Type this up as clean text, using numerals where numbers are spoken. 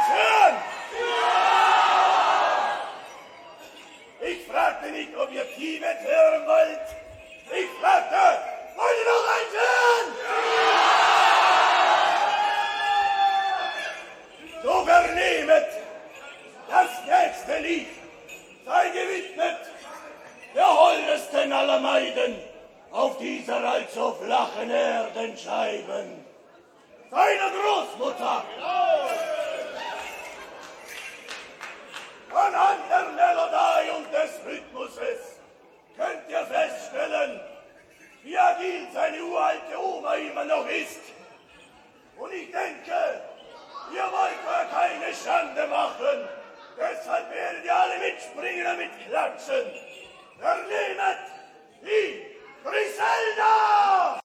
uns hören? Ich fragte nicht, ob ihr Tibet hören wollt. Ich fragte, wollt ihr noch eins hören? So vernehmet, das nächste Lied sei gewidmet der holdesten aller Maiden auf dieser allzu flachen Erdenscheiben, seiner Großmutter. Anhand der Melodie und des Rhythmuses könnt ihr feststellen, wie agil seine uralte Oma immer noch ist. Und ich denke, ihr wollt mir keine Schande machen, deshalb werdet ihr alle mitspringen und mitklatschen. Vernehmet die Griselda!